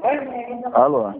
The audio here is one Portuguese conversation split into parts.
Alô?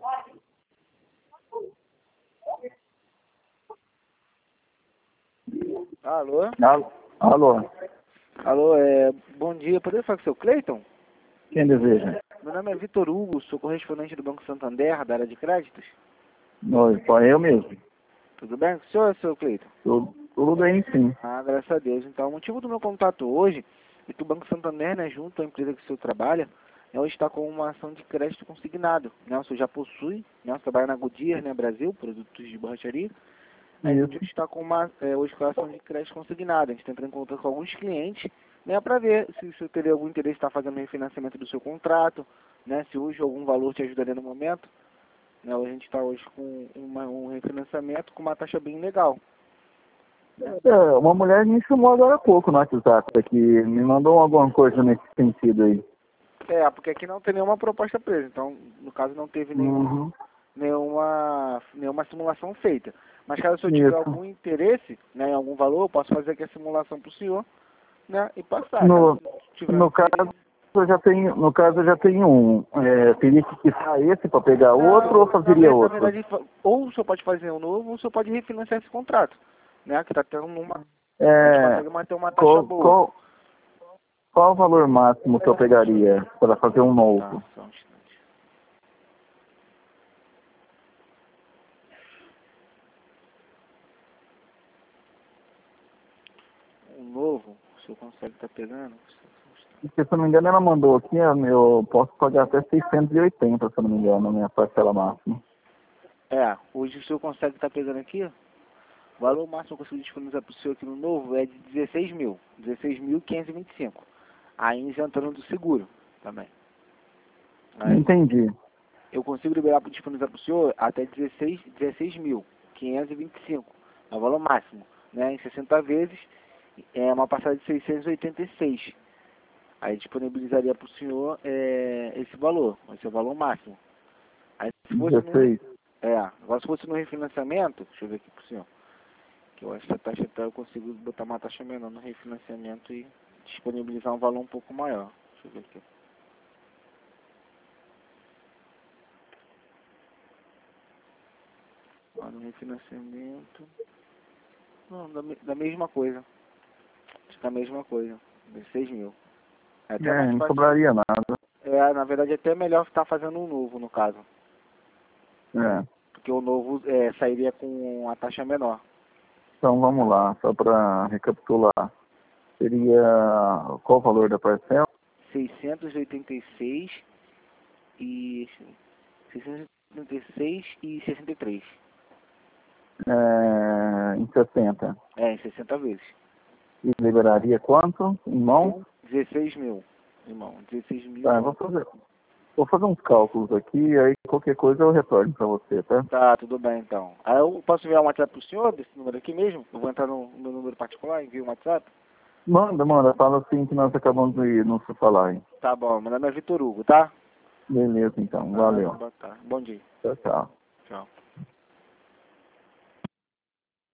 Alô? Alô? Alô, bom dia. Poderia falar com o seu Cleiton? Quem deseja? Meu nome é Vitor Hugo, sou correspondente do Banco Santander, da área de créditos. Oi, só eu mesmo. Tudo bem com o senhor, seu Cleiton? Tudo bem, sim. Ah, graças a Deus. Então, o motivo do meu contato hoje é que o Banco Santander, né, junto à empresa que o senhor trabalha, hoje está com uma ação de crédito consignado. Né? O senhor já possui, né, o senhor trabalha na Goodyear, né, Brasil, produtos de borracharia. A gente Isso. está com hoje com a ação de crédito consignado. A gente está entrando em contato com alguns clientes, né, para ver se o senhor teria algum interesse em estar fazendo o refinanciamento do seu contrato, né, se hoje algum valor te ajudaria no momento. Né, a gente está hoje com um refinanciamento com uma taxa bem legal. Uma mulher me chamou agora há pouco no WhatsApp aqui, me mandou alguma coisa nesse sentido aí. Porque aqui não tem nenhuma proposta presa, então, no caso, não teve nenhuma simulação feita. Mas caso o senhor tiver algum interesse, né, em algum valor, eu posso fazer aqui a simulação para o senhor, né, e passar. No caso, eu já tenho um. Teria que quitar esse para pegar outro ou fazeria outro? Na verdade, ou o senhor pode fazer um novo, ou o senhor pode refinanciar esse contrato, né, que está tendo a gente consegue manter uma taxa boa. Qual o valor máximo que eu pegaria para fazer um novo? Só um instante. Um novo, o senhor consegue estar pegando? Porque, se eu não me engano, ela mandou aqui, eu posso pagar até 680, se eu não me engano, a minha parcela máxima. Hoje o senhor consegue estar pegando aqui, o valor máximo que eu consigo disponibilizar para o senhor aqui no novo é de 16.525. Aí isentando do seguro também. Aí, Entendi. eu consigo disponibilizar para o senhor até 16.525. É o valor máximo, né? Em 60 vezes, é uma parcela de 686. Aí disponibilizaria para o senhor esse valor, esse é o valor máximo. Aí se fosse 16. agora se fosse no refinanciamento, deixa eu ver aqui para o senhor, que eu acho que a taxa eu consigo botar uma taxa menor no refinanciamento e disponibilizar um valor um pouco maior. Deixa eu ver aqui. No refinanciamento. Não, da mesma coisa. Acho que é a mesma coisa. 16 mil. É até mais Não fácil. sobraria nada. Na verdade é até melhor estar fazendo um novo, no caso. Porque o novo sairia com a taxa menor. Então vamos lá, só para recapitular. Seria qual o valor da parcela? 686 e 63. Em 60. Em 60 vezes. E liberaria quanto, irmão? 16 mil, irmão. 16 mil. Tá, vou fazer uns cálculos aqui, aí qualquer coisa eu retorno para você, tá? Tá, tudo bem então. Aí eu posso enviar um WhatsApp pro senhor, desse número aqui mesmo? Eu vou entrar no meu número particular e envio um WhatsApp? Manda, fala assim que nós acabamos de não se falar, hein? Tá bom, meu nome é Vitor Hugo, tá? Beleza, então, valeu. Boa tarde. Bom dia. Tchau, tchau. Tchau.